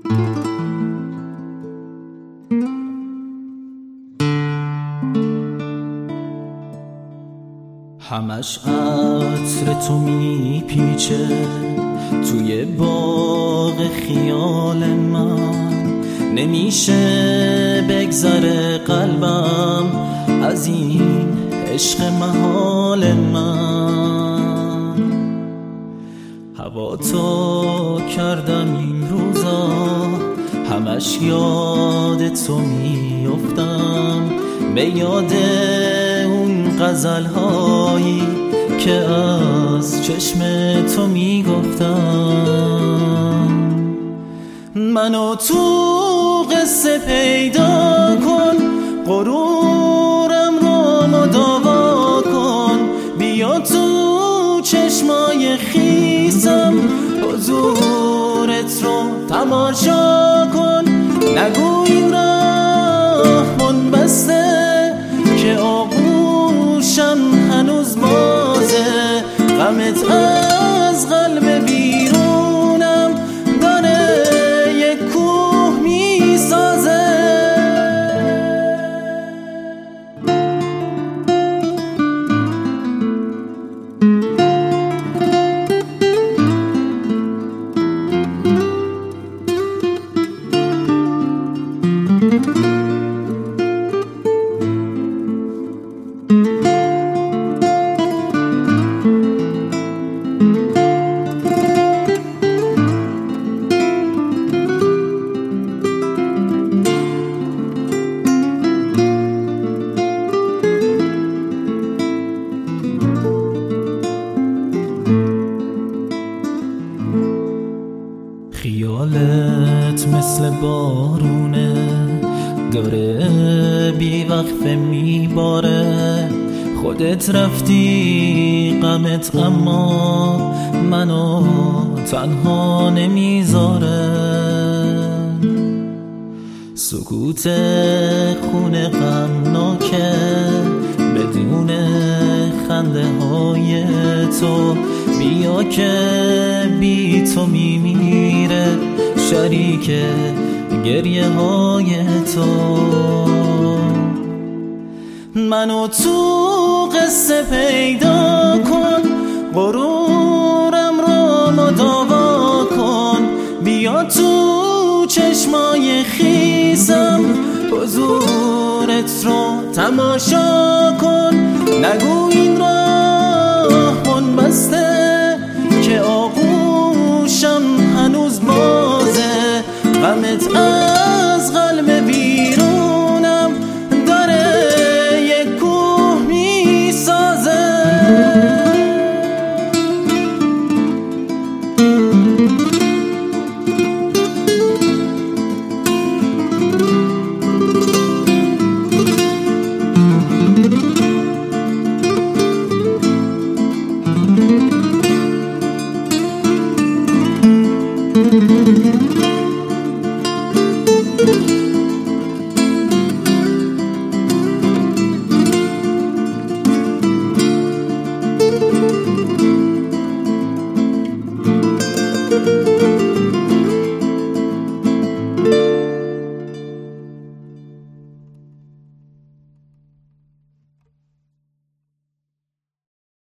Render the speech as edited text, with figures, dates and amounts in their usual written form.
همش عطر تو میپیچه توی باغ خیال من، نمیشه بگذره قلبم از این عشق محال من. هوا تو کردم این روزا، همش یاد تو میافتم، به یاد اون غزل‌هایی که از چشم تو میگفتم. منو تو قصه پیدا کن، غرورم رو مداوا کن، بیا تو چشمای خیسم حضورت رو تماشا کن. نگو این راه من بسته که آغوشم هنوز بازه، غمت از قلب بیرونم داره یک کوه میسازه. خیالت مثل بارونه داره بیوقفه میباره، خودت رفتی غمت اما منو تنها نمیذاره. سکوت خونه غمناکه بدون خنده های تو، بیا که بی تو میمیره شریک گریه های تو. منو تو قصه پیدا کن، غرورم رو مداوا کن، بیا تو چشمای خیسم حضورت رو تماشا کن. نگو این راه من بسته که آغوشم هنوز بازه، غمت